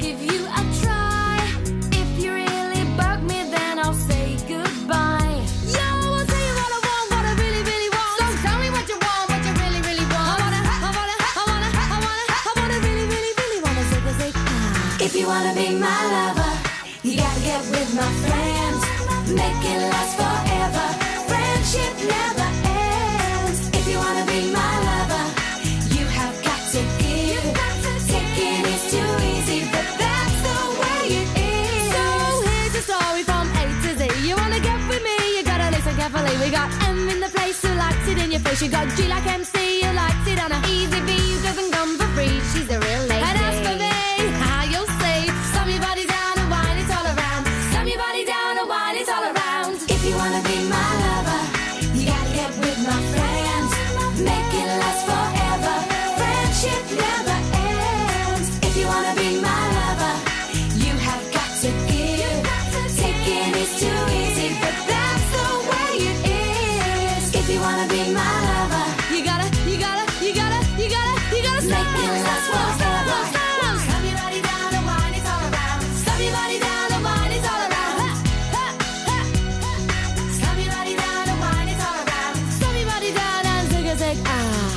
give you a try. If you really bug me, then I'll say goodbye. Yo, I'll tell you what I want, what I really, really want. So tell me what you want, what you really, really want. I wanna really, really, really wanna say, ah. If you wanna be my lover, you gotta get with my friends. Make it last forever. Friendship never ends. If you wanna be my lover, you have got to give. Taking is too easy, but that's the way it is. So here's a story from A to Z. You wanna get with me, you gotta listen carefully. We got M in the place who likes it in your face. You got G like MC, who likes it on a easy V, who doesn't come for free. She's a real lady. And as for me, how you'll say, slam your body down and wine it all around. Slam your body down and wine it all around. If you wanna be my lover, you gotta get with my friends. Make it last forever. Friendship never ends. If you wanna be my lover, you have got to give. Taking is too easy, but that's the way it is. If you wanna be my lover, you gotta make it last forever. Slam your body down and wine it all around. Slam your body down and wine it all around. Slam your body down and wine it all around. Slam your body down and zig ah.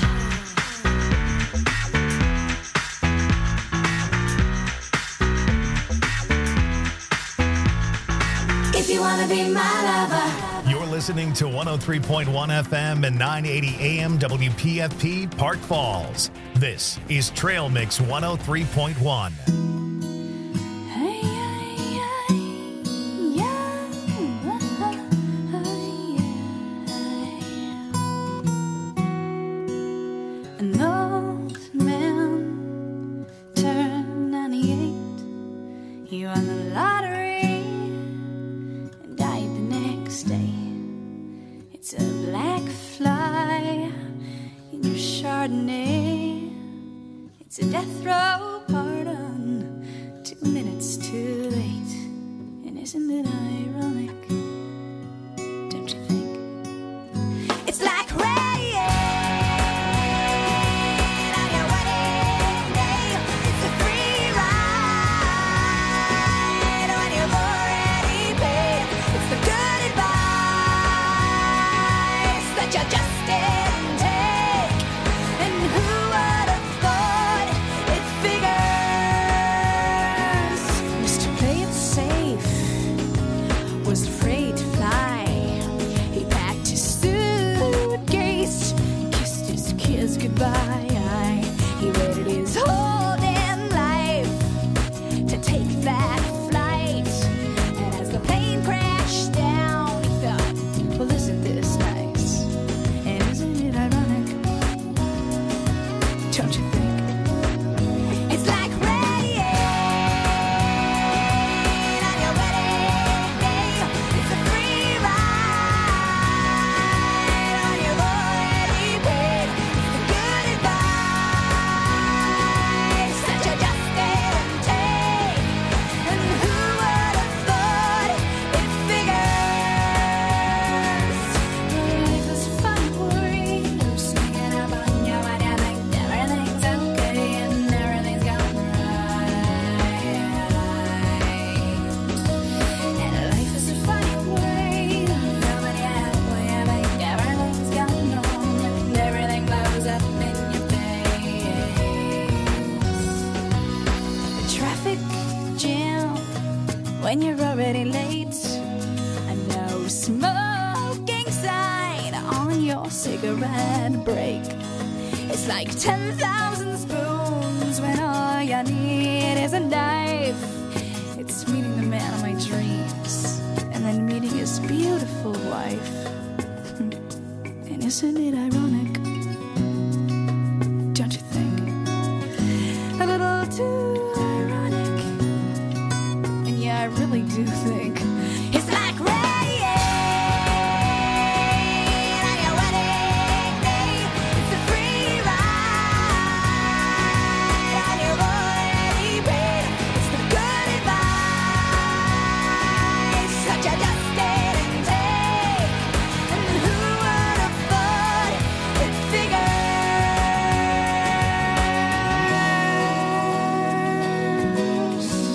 If you wanna be my lover. You're listening to 103.1 FM and 980 AM WPFP Park Falls. This is Trail Mix 103.1. An old man turned 98. He won the lottery and died the next day. It's a black fly in your Chardonnay. It's a death row pardon, 2 minutes too late. And isn't it ironic? Don't you think? It's like rain on your wedding day. It's a free ride when you've already paid. It's the good advice that you just didn't take. And who would have thought it figures? Mr. Play It Safe was afraid to fly. He packed his suitcase, kissed his kids goodbye. He waited his whole damn life to take that flight. And as the plane crashed down, he thought, well, isn't this nice? And isn't it ironic? Don't you think? It's like rain on your wedding day. It's a free ride when you've already paid. It's the good advice that you just didn't take. And who would have thought it figures? Life is fun for you, singing about you and you think everything's okay and everything's going right. And life is a funny way, nobody halfway, you think everything's going wrong and everything blows up in your face. The traffic jam when you're already late. A no smoking sign on your cigarette break. It's like 10,000 spoons when all you need is a knife. It's meeting the man of my dreams and then meeting his beautiful wife. And isn't it ironic? Don't you think? A little too ironic. And yeah, I really do think it's like rain on your wedding day. It's a free ride when you've already paid. It's the good advice that you just didn't take. And who would have thought it figures?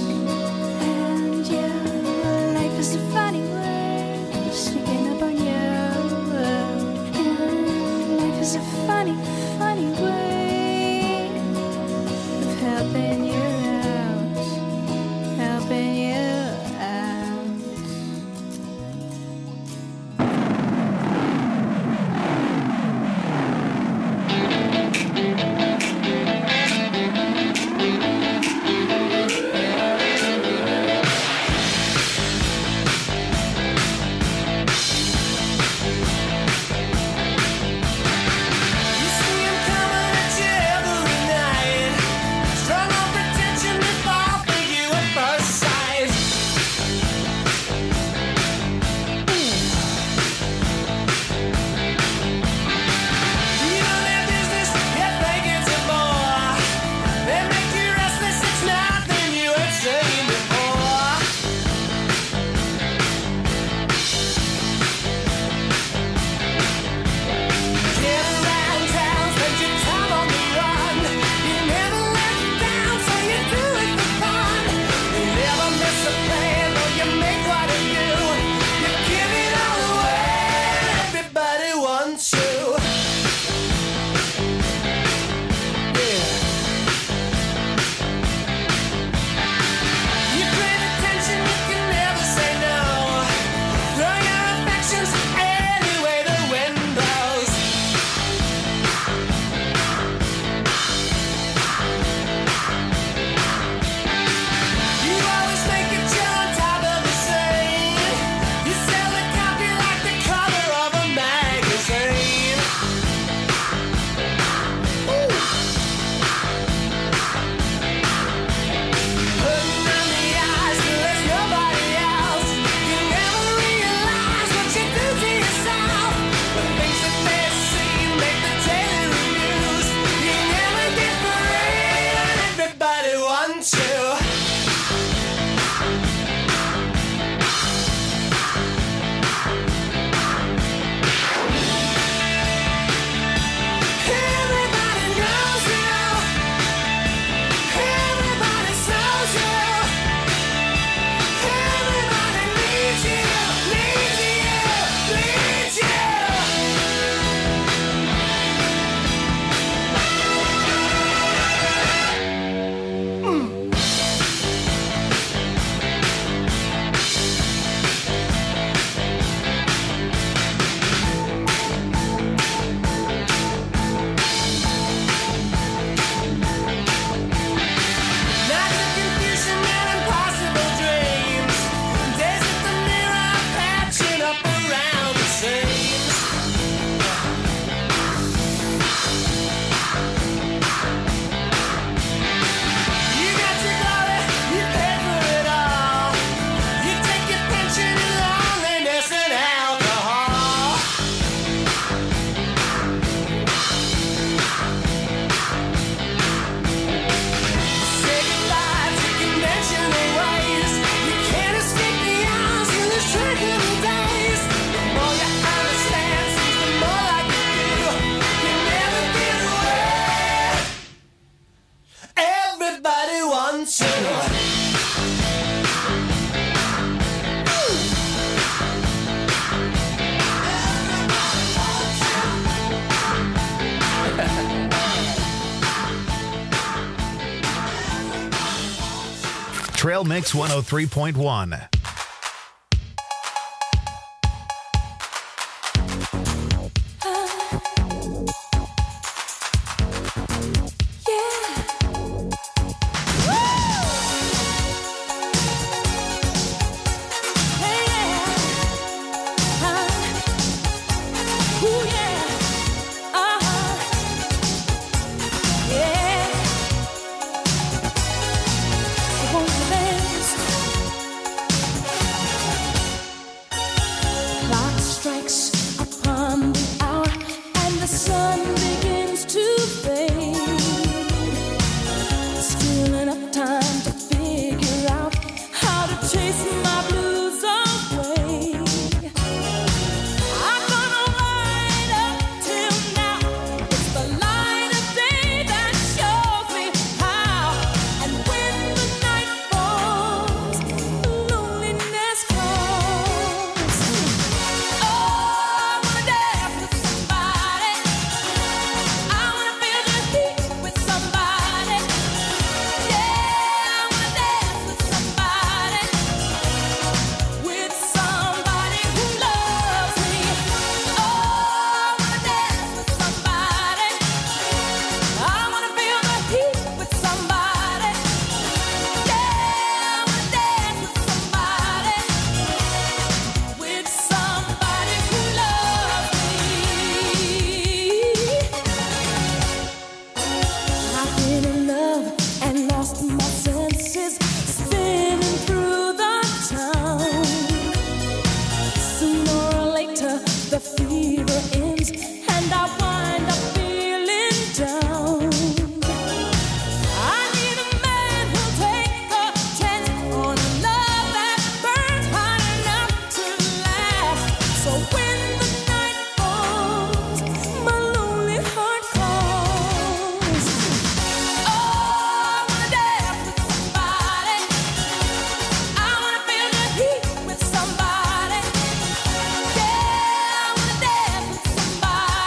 Trail Mix 103.1. Somebody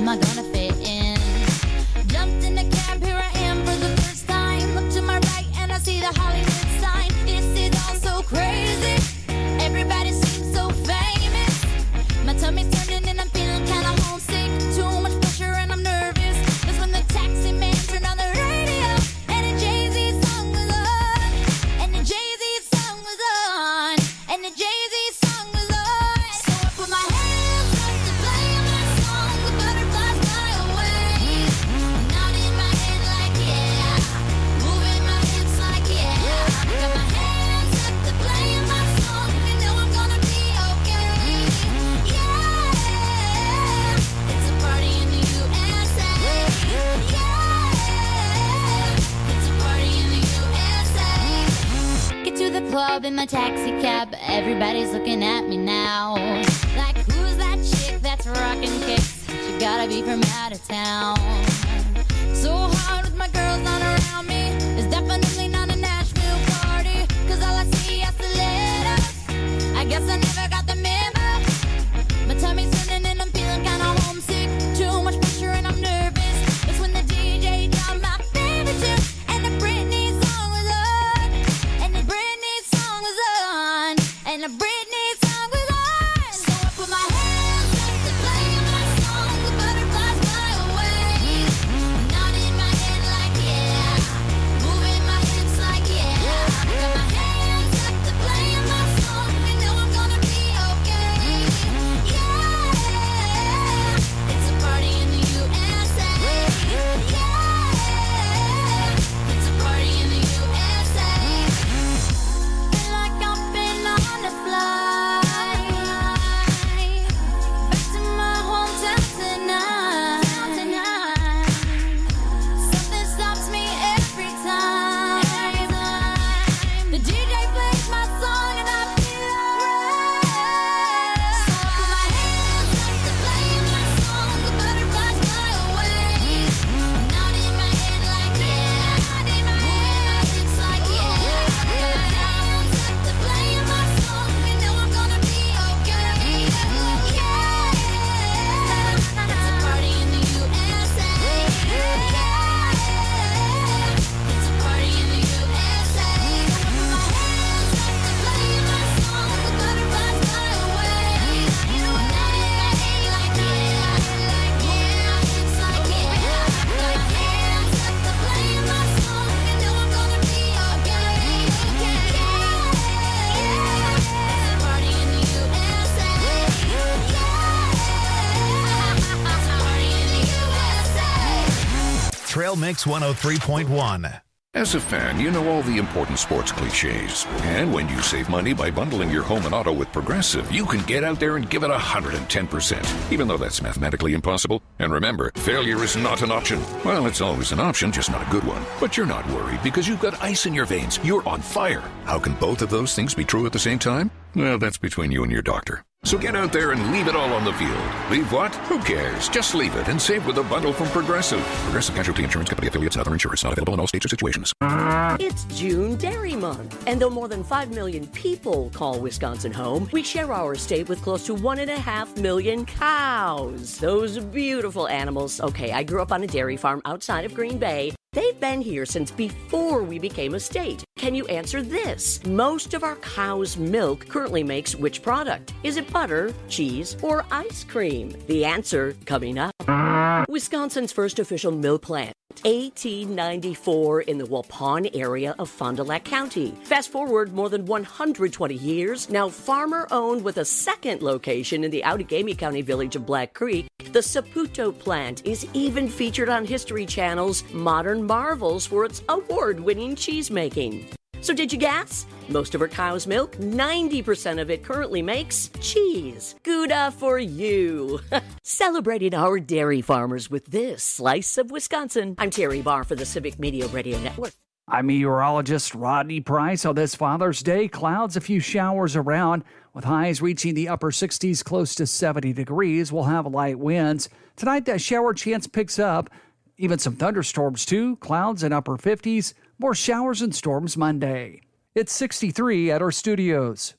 am I gonna fit in? Jumped in the cab, here I am for the first time. Look to my right and I see the Hollywood sign. This is all so crazy. Everybody seems so famous. My tummy's turning and I'm feeling kinda homesick. Too much pressure and I'm nervous. That's when the taxi man turned on the radio and a Jay-Z song was on. And the Jay-Z song was on. And the Jay-Z song was on. So I put my hands up to play my song. The butterflies fly away. Nodding my head like yeah. Moving my hips like yeah. Got my hands up to play my song. You know I'm gonna be okay. Yeah. It's a party in the USA. Yeah. It's a party in the USA. Get to the club in my taxi cab. Everybody's looking at me now. Like, who's that chick that's rocking kicks? She gotta be from out of town. So hard with my girls on around me. It's definitely not a Nashville party. Cause all I see are stilettos. I guess I never got the memo. My tummy's turning and I'm feeling kinda homesick. Too much pressure and I'm nervous. It's when the DJ dropped my favorite tune. And the Britney song was on. And the Britney song was on. And the Britney song was on. So I put my hands up to play my song. The butterflies fly away. Nodding my head like yeah. Moving my hips like yeah. Got my hands up to play my song. You know I'm gonna be okay. Yeah. It's a party in the USA. Yeah. It's a party in the USA. Feel like I've been on a flight back to my hometown tonight. Something stops me every time. The DJ plays my song and I feel alright. So I put my hands up to play my song. The butterflies fly away. Nodding my head like yeah. Moving my hips like yeah. Got my hands up to play my song. You know I'm gonna be okay. Yeah. It's a party in the USA. Yeah. It's a party in the USA. I put my hands up to play my song. The butterflies fly away. You know I'm nodding my head like yeah. Moving my hips like yeah. Got my hands up to play my song. You know I'm gonna be okay. Yeah. It's a party in the USA. Yeah. It's a party in the USA. Trail Mix 103.1. As a fan, you know all the important sports cliches. And when you save money by bundling your home and auto with Progressive, you can get out there and give it 110%, even though that's mathematically impossible. And remember, failure is not an option. Well, it's always an option, just not a good one. But you're not worried because you've got ice in your veins. You're on fire. How can both of those things be true at the same time? Well, that's between you and your doctor. So get out there and leave it all on the field. Leave what? Who cares? Just leave it and save with a bundle from Progressive. Progressive Casualty Insurance Company affiliates and other insurers. Not available in all states or situations. It's June Dairy Month, and though more than 5 million people call Wisconsin home, we share our state with close to 1.5 million cows. Those beautiful animals. Okay, I grew up on a dairy farm outside of Green Bay. They've been here since before we became a state. Can you answer this? Most of our cow's milk currently makes which product? Is it butter, cheese, or ice cream? The answer coming up. Wisconsin's first official milk plant. 1894 in the Waupun area of Fond du Lac County. Fast forward more than 120 years, now farmer-owned with a second location in the Outagamie County village of Black Creek, the Saputo plant is even featured on History Channel's Modern Marvels for its award-winning cheese making. So did you guess? Most of our cow's milk, 90% of it currently makes cheese. Gouda for you. Celebrating our dairy farmers with this slice of Wisconsin. I'm Terry Barr for the Civic Media Radio Network. I'm meteorologist Rodney Price. On this Father's Day, clouds, a few showers around, with highs reaching the upper 60s, close to 70 degrees. We'll have light winds. Tonight, that shower chance picks up. Even some thunderstorms, too. Clouds in upper 50s. More showers and storms Monday. It's 63 at our studios.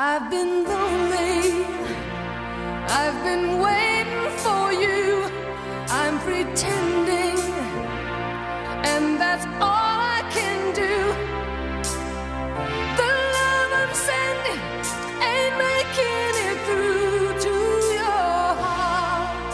I've been lonely, I've been waiting for you, I'm pretending, and that's all I can do. The love I'm sending ain't making it through to your heart.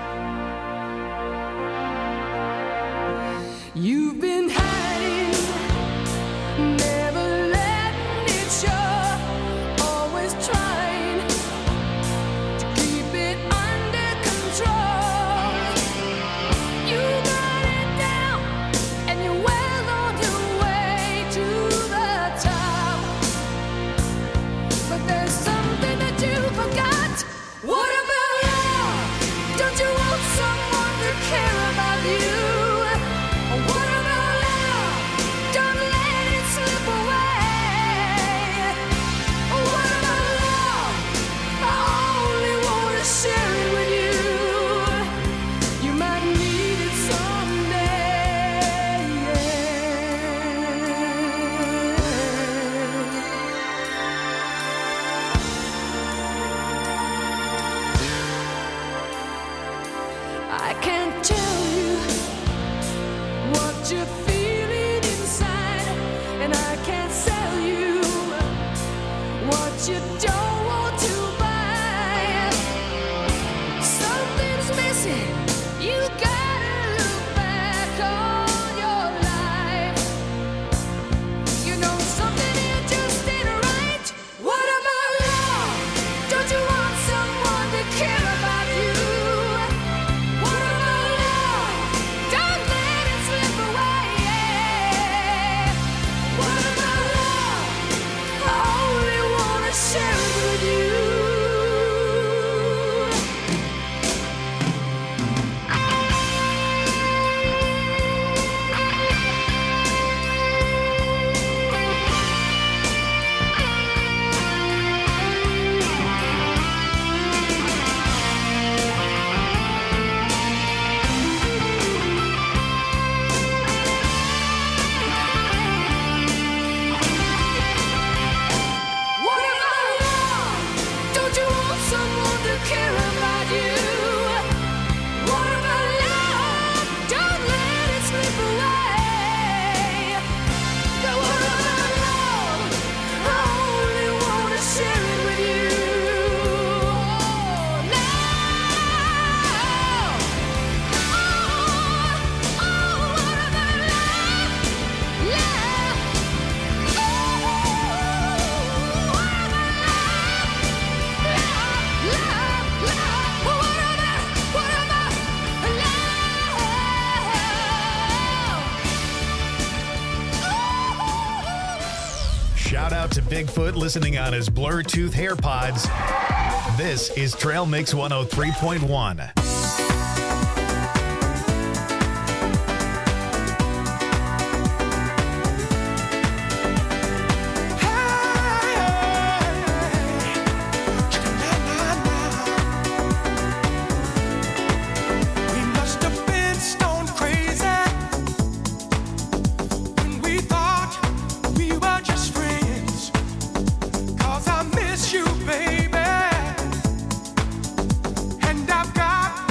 You've been hiding, never letting it show, always trying to keep it under control. You got it down, and you're well on your way to the top. But there's something that you forgot. What about love? Don't you want someone to care about you? What about love? Don't let it slip away. What about love? I only want to share it with you. You might need it someday. I can't tell you what you're feeling inside, and I can't sell you what you don't want to buy. Something's missing, you gotta look back on your life. You know something here just ain't right. What about love? Don't you want someone to care about you? What about love? Don't let it slip away. What about love? I only want to share it with you. What about love? Don't you want someone to care about you? What about love? Don't let it slip away. But what about love? I only want to share it with you. Love. What about love? Love. Shout out to Bigfoot listening on his Bluetooth AirPods. This is Trail Mix 103.1. We must have been stone crazy when we thought we were just friends. 'Cause I miss you, baby, and I've got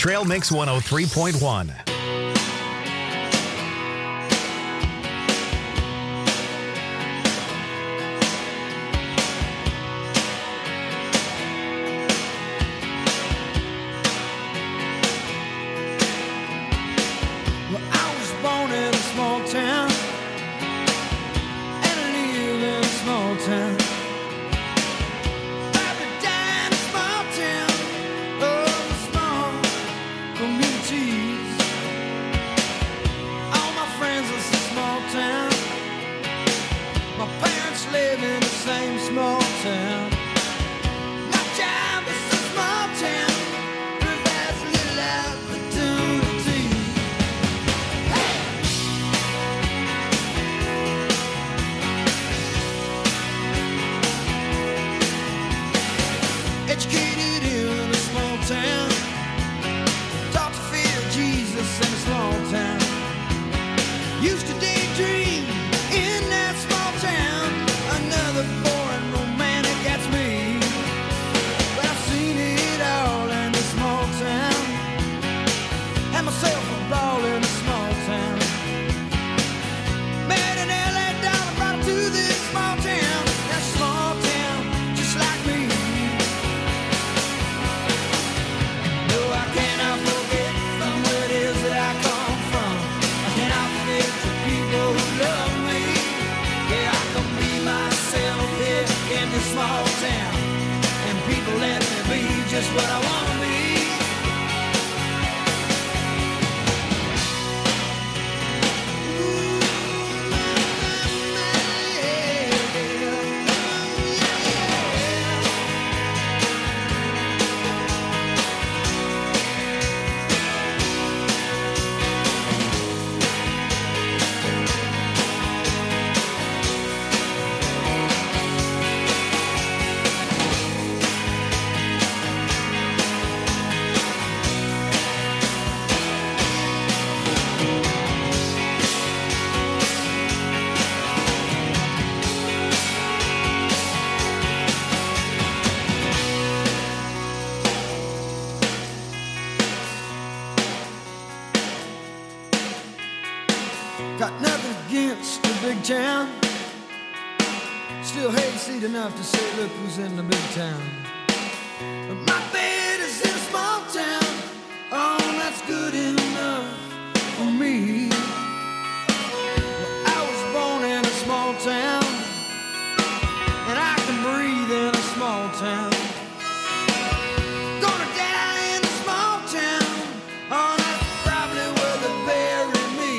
Trail Mix 103.1. Got nothing against the big town. Still hayseed enough to say, look who's in the big town. But my bed is in a small town. Oh, that's good enough for me. Well, I was born in a small town, and I can breathe in a small town. Gonna die in a small town. Oh, that's probably where they bury me.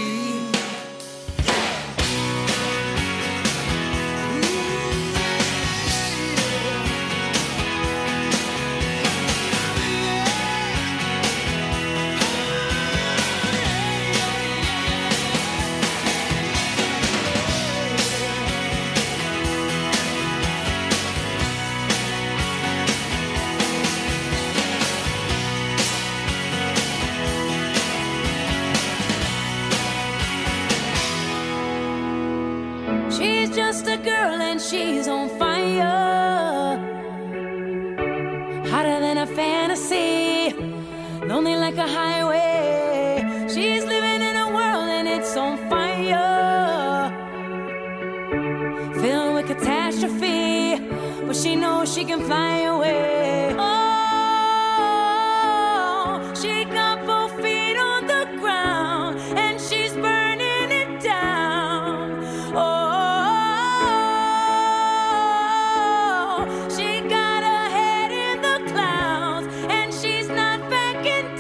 She's just a girl and she's on fire, hotter than a fantasy, lonely like a highway. She's living in a world and it's on fire, filled with catastrophe, but she knows she can fly away. Oh, she got both feet on the ground and she's burning it down. Oh, she got her head in the clouds and she's not backing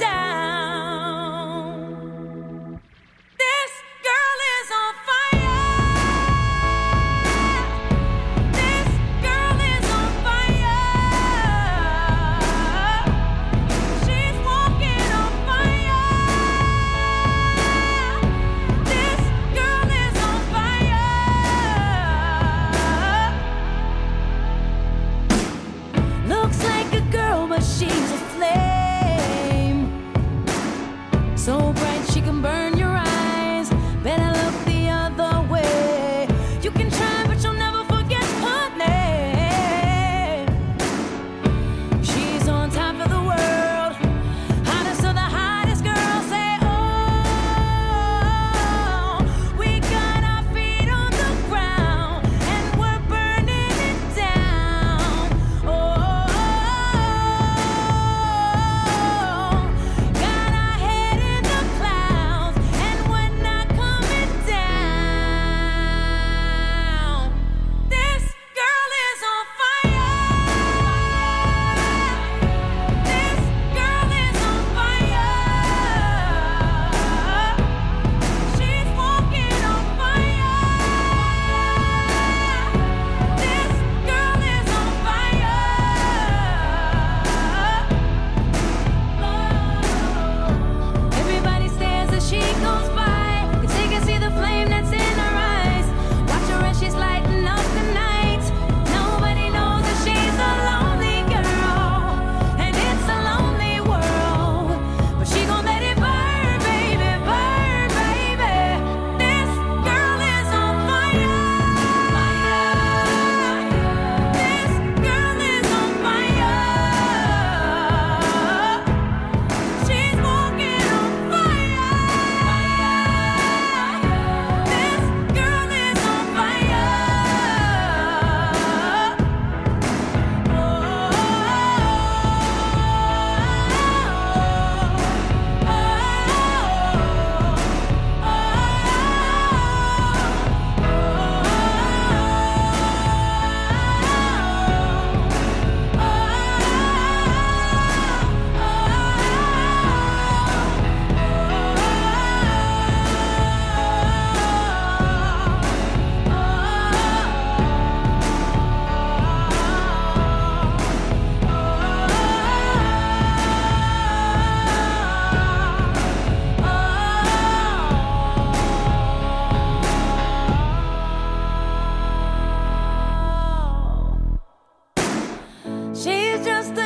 down. This girl is on fire. This girl is on fire.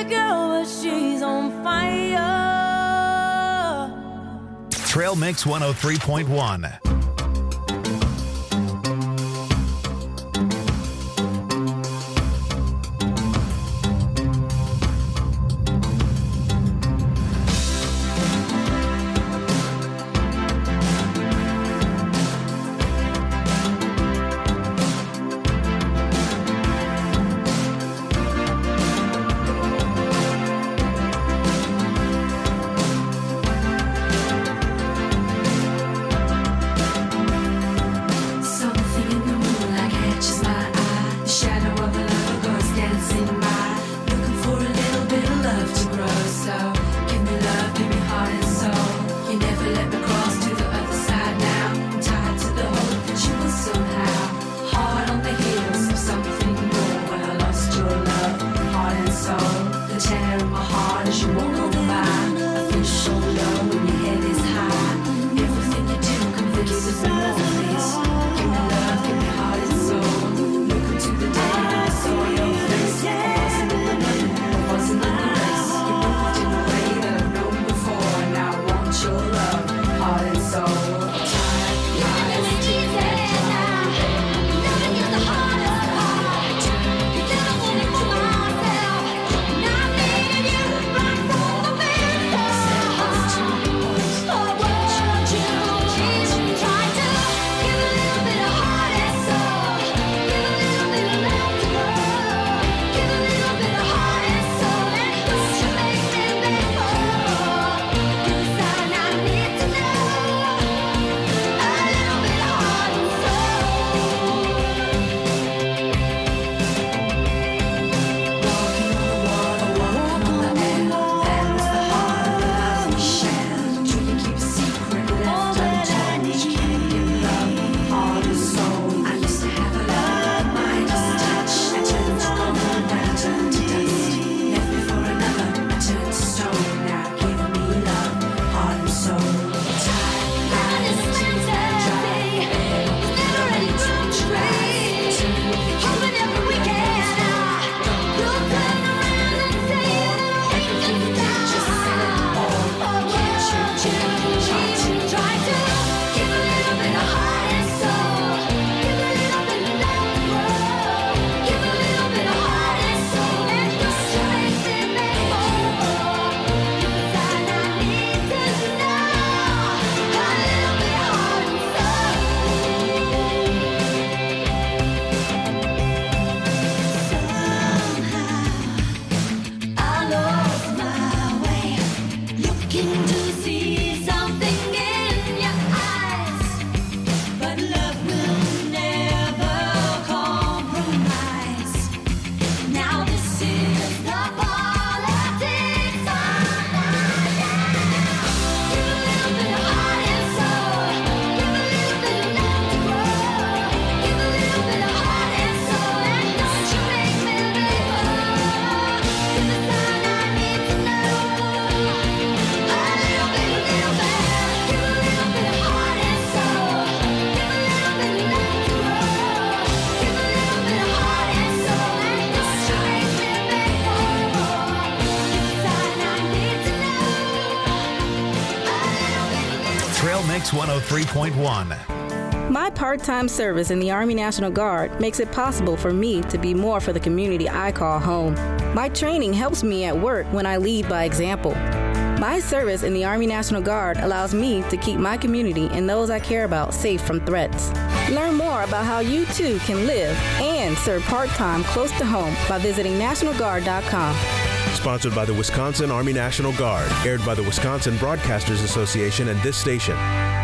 pretty girl, but she's on fire. Trail Mix 103.1. Trail Mix 103.1. My part-time service in the Army National Guard makes it possible for me to be more for the community I call home. My training helps me at work when I lead by example. My service in the Army National Guard allows me to keep my community and those I care about safe from threats. Learn more about how you too can live and serve part-time close to home by visiting NationalGuard.com. Sponsored by the Wisconsin Army National Guard. Aired by the Wisconsin Broadcasters Association and this station.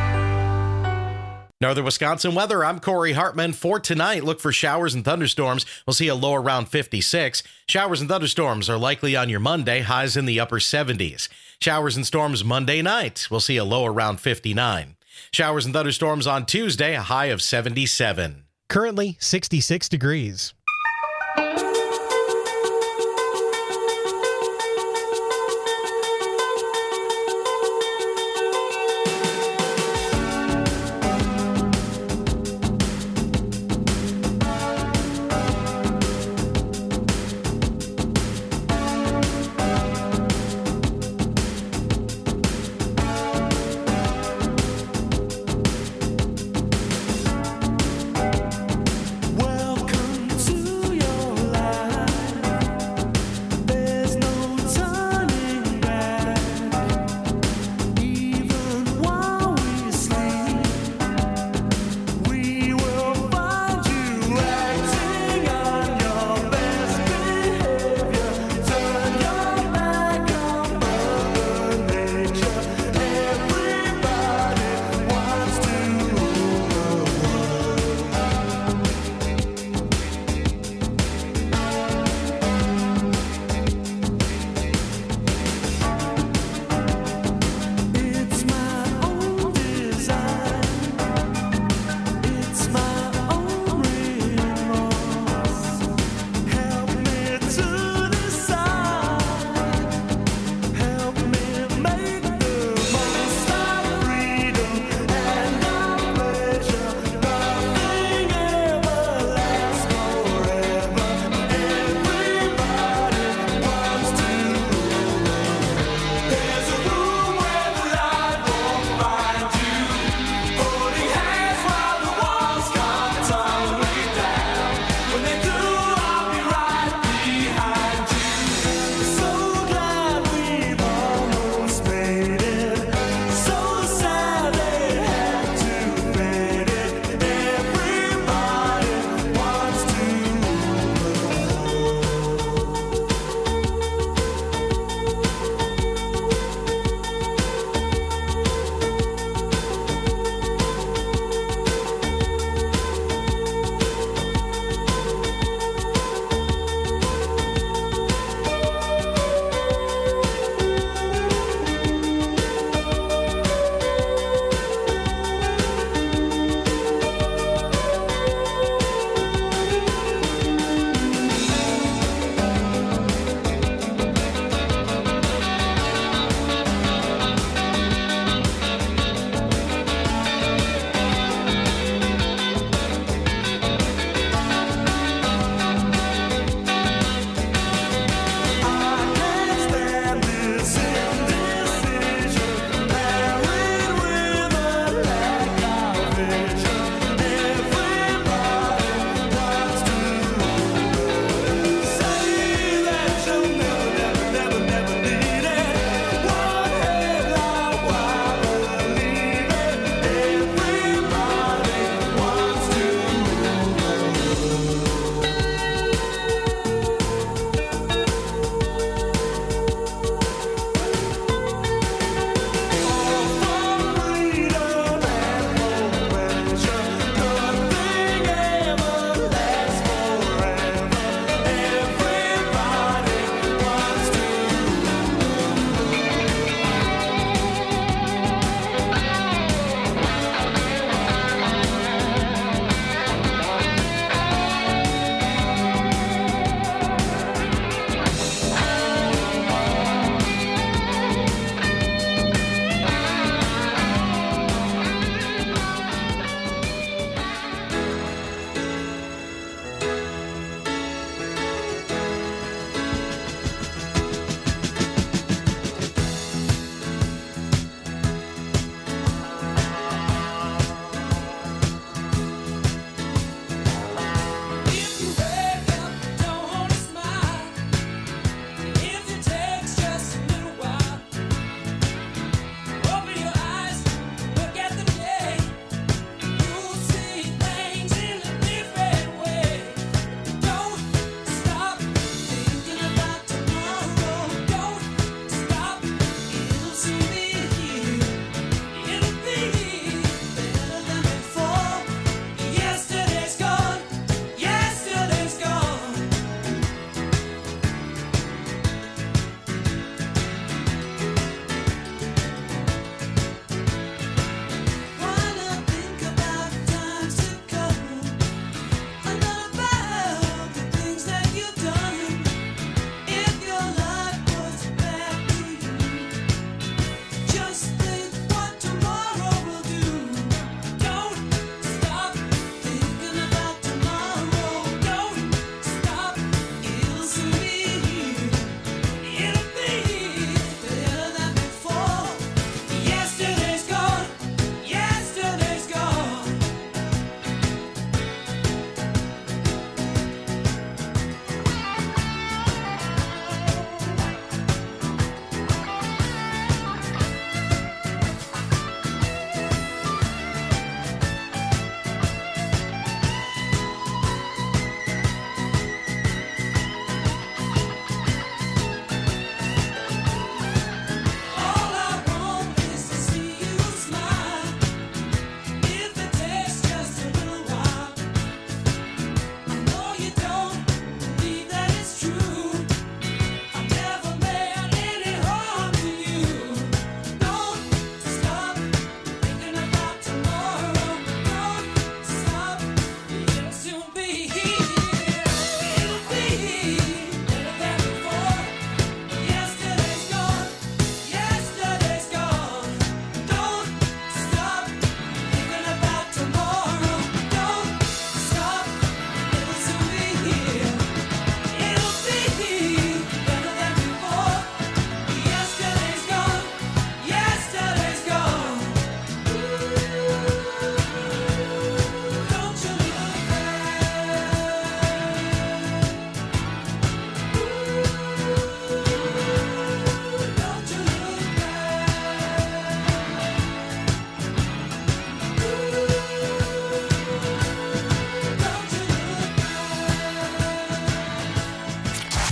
Northern Wisconsin weather, I'm Corey Hartman. For tonight, look for showers and thunderstorms. We'll see a low around 56. Showers and thunderstorms are likely on your Monday, highs in the upper 70s. Showers and storms Monday night, we'll see a low around 59. Showers and thunderstorms on Tuesday, a high of 77. Currently 66 degrees.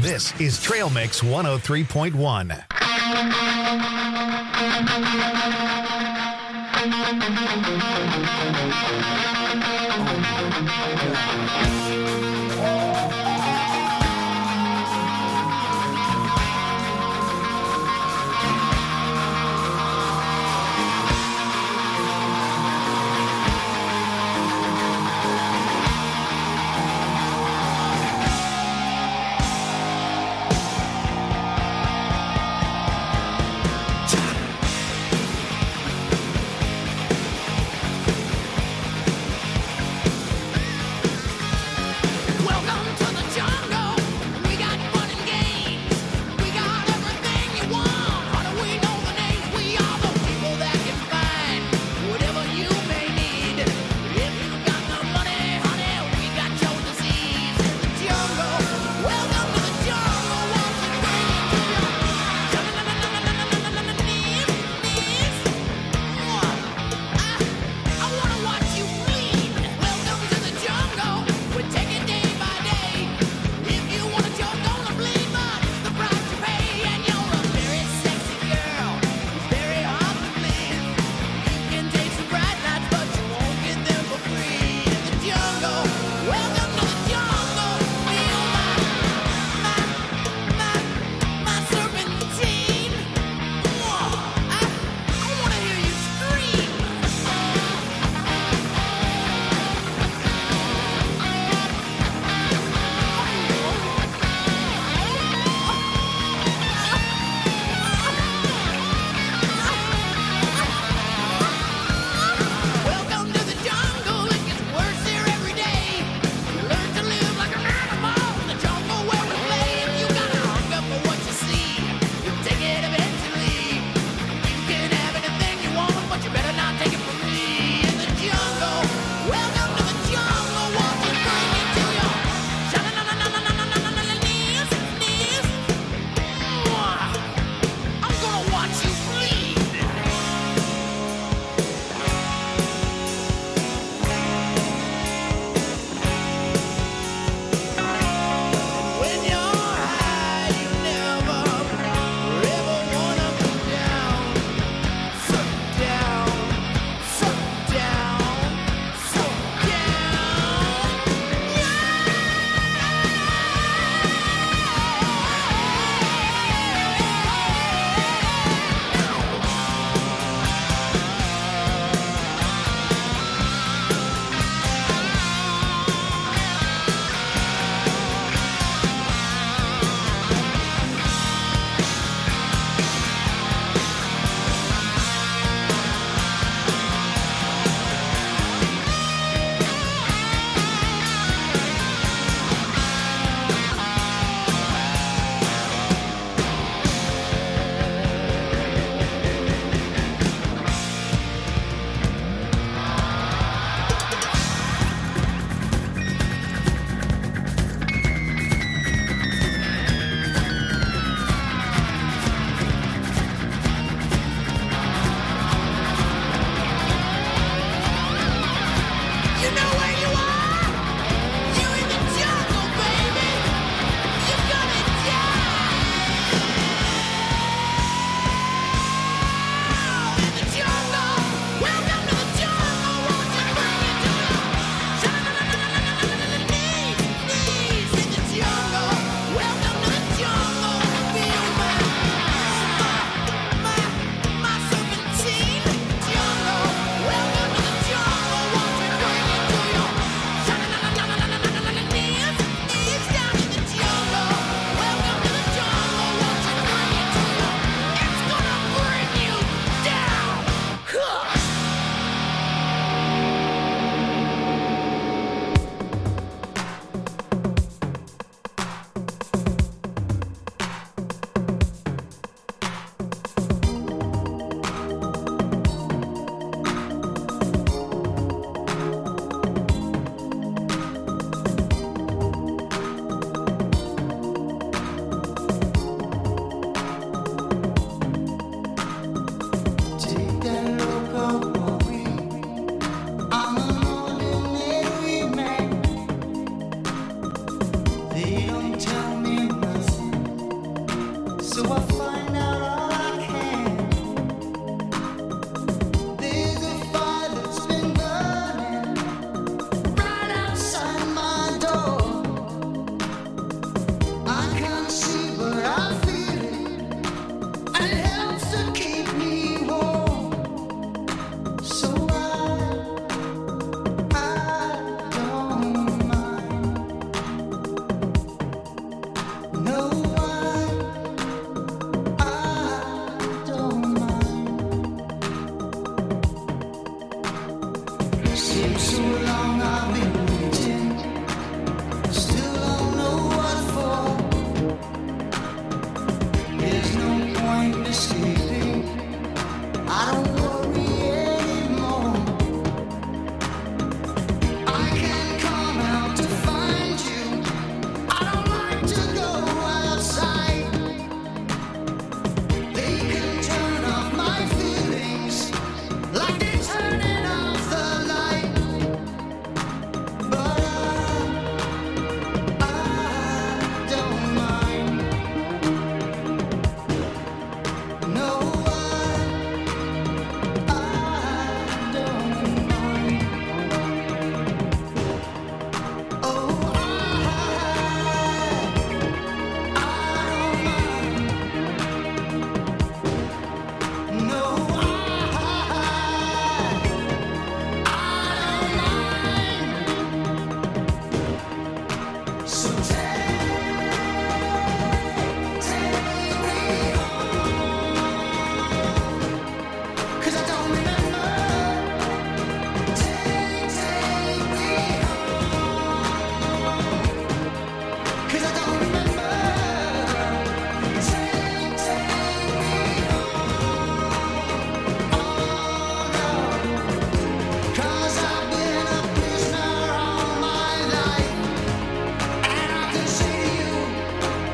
This is Trail Mix 103.1. Oh my God.